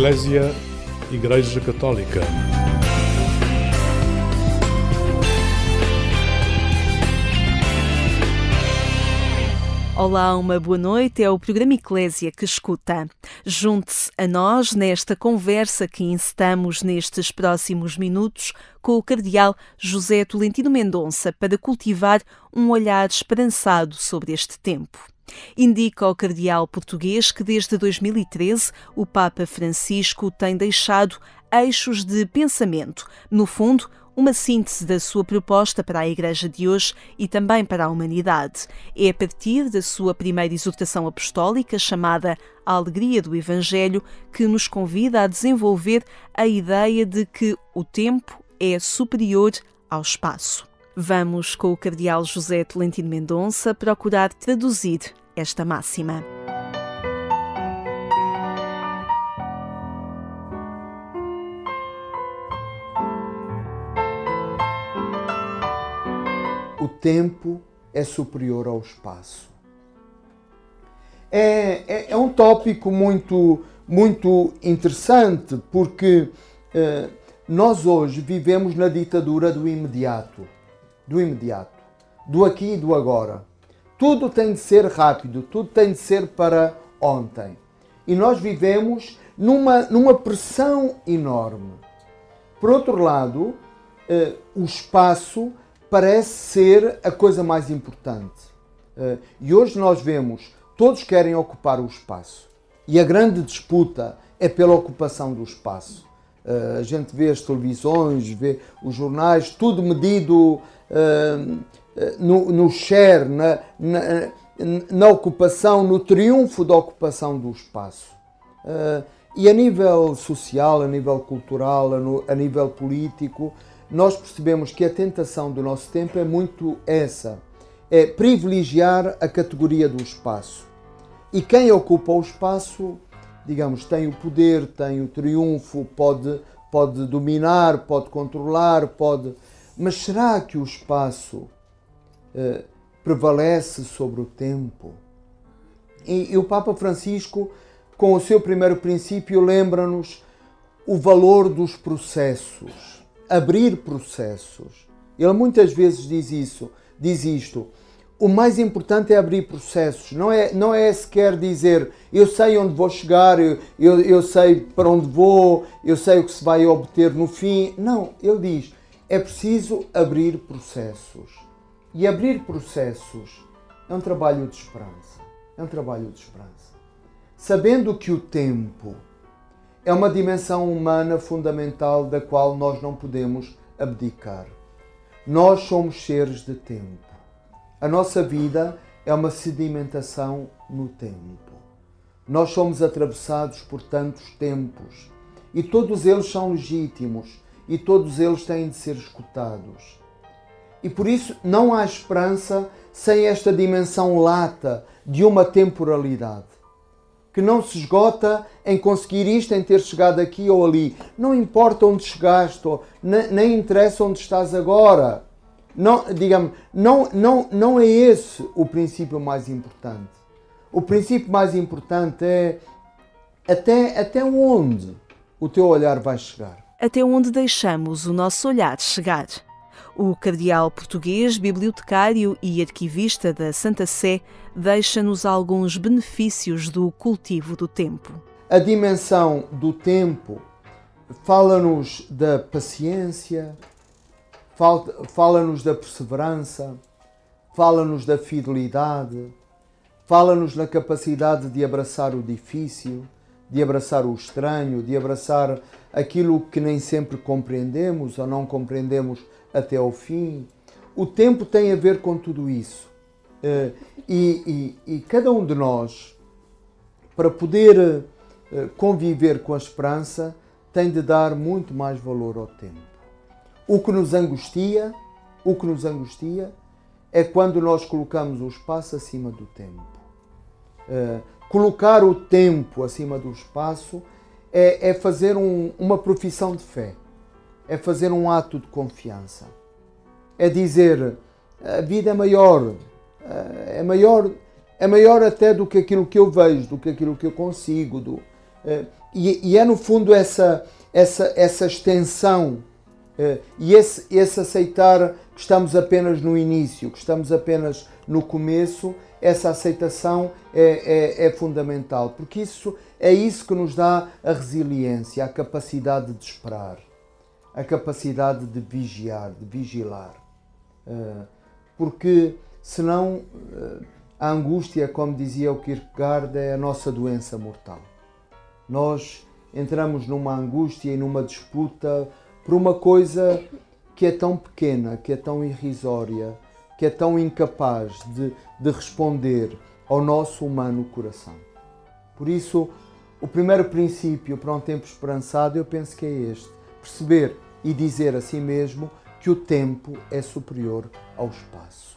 Eclésia, Igreja Católica. Olá, uma boa noite. É o programa Eclésia que escuta. Junte-se a nós nesta conversa que incitamos nestes próximos minutos com o cardeal José Tolentino Mendonça para cultivar um olhar esperançado sobre este tempo. Indica ao cardeal português que desde 2013 o Papa Francisco tem deixado eixos de pensamento, no fundo, uma síntese da sua proposta para a Igreja de hoje e também para a humanidade. É a partir da sua primeira exortação apostólica, chamada A Alegria do Evangelho, que nos convida a desenvolver a ideia de que o tempo é superior ao espaço. Vamos, com o cardeal José Tolentino Mendonça, procurar traduzir esta máxima. O tempo é superior ao espaço. É um tópico muito interessante, porque nós hoje vivemos na ditadura do imediato, do aqui e do agora. Tudo tem de ser rápido, tudo tem de ser para ontem. E nós vivemos numa pressão enorme. Por outro lado, o espaço parece ser a coisa mais importante. E hoje nós vemos, todos querem ocupar o espaço. E a grande disputa é pela ocupação do espaço. A gente vê as televisões, vê os jornais, tudo medido no share, na ocupação, no triunfo da ocupação do espaço. E a nível social, a nível cultural, a nível político, nós percebemos que a tentação do nosso tempo é muito essa, é privilegiar a categoria do espaço. E quem ocupa o espaço, digamos, tem o poder, tem o triunfo, pode dominar, pode controlar, Mas será que o espaço prevalece sobre o tempo? E o Papa Francisco, com o seu primeiro princípio, lembra-nos o valor dos processos. Abrir processos. Ele muitas vezes diz isto. O mais importante é abrir processos. Não é sequer dizer eu sei onde vou chegar, eu sei para onde vou, eu sei o que se vai obter no fim. Não, ele diz, é preciso abrir processos. E abrir processos é um trabalho de esperança. É um trabalho de esperança. Sabendo que o tempo é uma dimensão humana fundamental da qual nós não podemos abdicar. Nós somos seres de tempo. A nossa vida é uma sedimentação no tempo. Nós somos atravessados por tantos tempos e todos eles são legítimos e todos eles têm de ser escutados. E por isso não há esperança sem esta dimensão lata de uma temporalidade que não se esgota em conseguir isto, em ter chegado aqui ou ali. Não importa onde chegaste, nem interessa onde estás agora. Não é esse o princípio mais importante. O princípio mais importante é até onde o teu olhar vai chegar. Até onde deixamos o nosso olhar chegar. O cardeal português, bibliotecário e arquivista da Santa Sé, deixa-nos alguns benefícios do cultivo do tempo. A dimensão do tempo fala-nos da paciência, fala-nos da perseverança, fala-nos da fidelidade, fala-nos na capacidade de abraçar o difícil, de abraçar o estranho, de abraçar aquilo que nem sempre compreendemos ou não compreendemos até ao fim. O tempo tem a ver com tudo isso. E cada um de nós, para poder conviver com a esperança, tem de dar muito mais valor ao tempo. O que nos angustia é quando nós colocamos o espaço acima do tempo. Colocar o tempo acima do espaço é fazer uma profissão de fé. É fazer um ato de confiança. É dizer, a vida é maior até do que aquilo que eu vejo, do que aquilo que eu consigo, E é no fundo essa extensão e esse aceitar que estamos apenas no início, que estamos apenas no começo, essa aceitação é fundamental, porque é isso que nos dá a resiliência, a capacidade de esperar, a capacidade de vigiar, de vigilar. Porque senão a angústia, como dizia o Kierkegaard, é a nossa doença mortal. Nós entramos numa angústia e numa disputa por uma coisa que é tão pequena, que é tão irrisória, que é tão incapaz de responder ao nosso humano coração. Por isso, o primeiro princípio para um tempo esperançado, eu penso que é este: perceber e dizer a si mesmo que o tempo é superior ao espaço.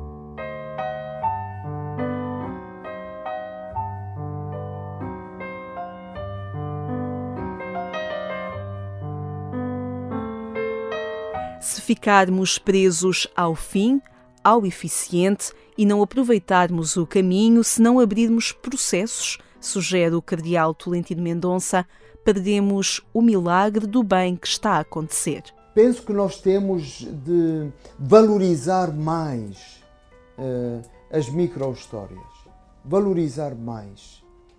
Se ficarmos presos ao fim, ao eficiente, e não aproveitarmos o caminho, se não abrirmos processos, sugere o cardeal Tolentino Mendonça, perdemos o milagre do bem que está a acontecer. Penso que nós temos de valorizar mais as micro-histórias. Valorizar mais.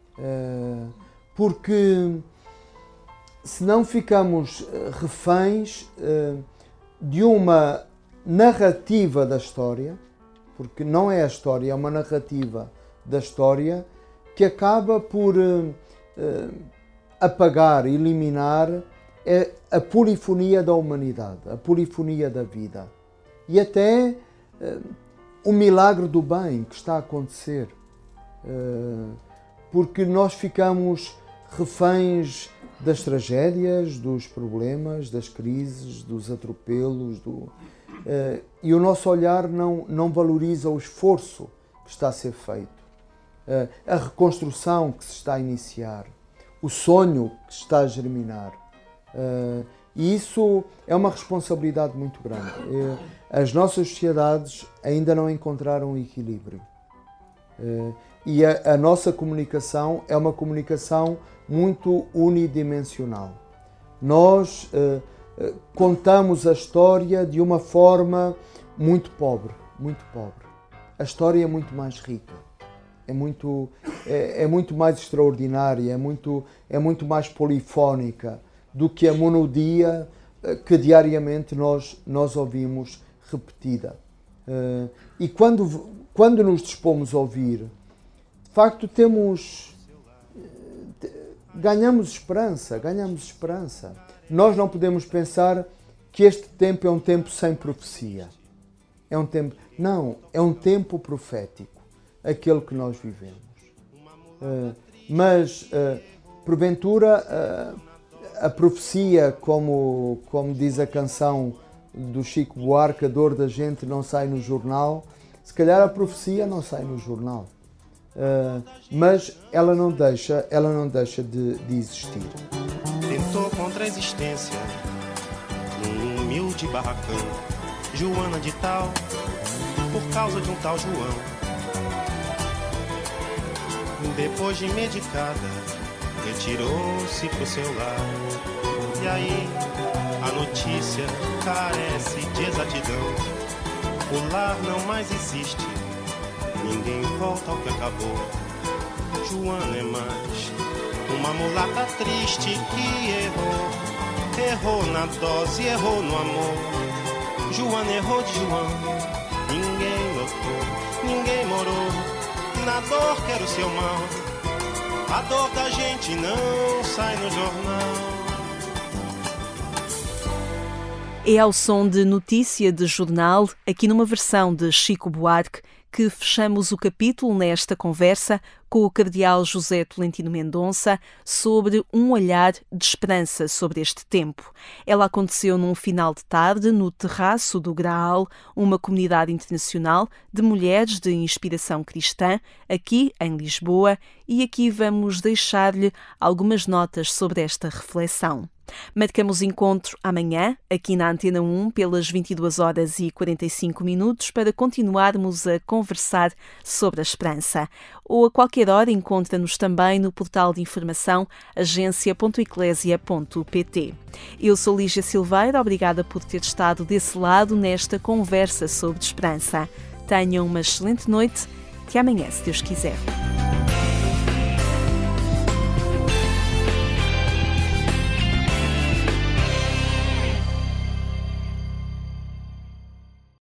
Porque senão ficamos reféns de uma narrativa da história, porque não é a história, é uma narrativa da história que acaba por apagar, eliminar a polifonia da humanidade, a polifonia da vida e até o milagre do bem que está a acontecer, porque nós ficamos reféns das tragédias, dos problemas, das crises, dos atropelos, e o nosso olhar não valoriza o esforço que está a ser feito, a reconstrução que se está a iniciar, o sonho que está a germinar. E isso é uma responsabilidade muito grande. As nossas sociedades ainda não encontraram um equilíbrio. E a nossa comunicação é uma comunicação muito unidimensional. Nós contamos a história de uma forma muito pobre, muito pobre. A história é muito mais rica, é muito mais extraordinária, é muito mais polifónica do que a monodia que diariamente nós ouvimos repetida. E quando nos dispomos a ouvir, de facto ganhamos esperança. Nós não podemos pensar que este tempo é um tempo sem profecia. É um tempo profético, aquele que nós vivemos. Mas, porventura, a profecia, como diz a canção do Chico Buarque, a dor da gente não sai no jornal, se calhar a profecia não sai no jornal. Mas ela não deixa de existir. Tentou contra a existência num humilde barracão, Joana de Tal, por causa de um tal João. Depois de medicada, retirou-se pro seu lar. E aí a notícia carece de exatidão. O lar não mais existe, ninguém volta ao que acabou. Joana é mais uma mulata triste que errou na dose, errou no amor. Joana errou de João, ninguém notou, ninguém morou. Na dor quero seu mal, a dor da gente não sai no jornal. É ao som de notícia de jornal, aqui numa versão de Chico Buarque, que fechamos o capítulo nesta conversa com o cardeal José Tolentino Mendonça sobre um olhar de esperança sobre este tempo. Ela aconteceu num final de tarde no terraço do Graal, uma comunidade internacional de mulheres de inspiração cristã, aqui em Lisboa, e aqui vamos deixar-lhe algumas notas sobre esta reflexão. Marcamos encontro amanhã, aqui na Antena 1, pelas 22h45, para continuarmos a conversar sobre a esperança. Ou a qualquer hora encontra-nos também no portal de informação agência.eclesia.pt. Eu sou Lígia Silveira, obrigada por ter estado desse lado nesta conversa sobre esperança. Tenham uma excelente noite, até amanhã, se Deus quiser.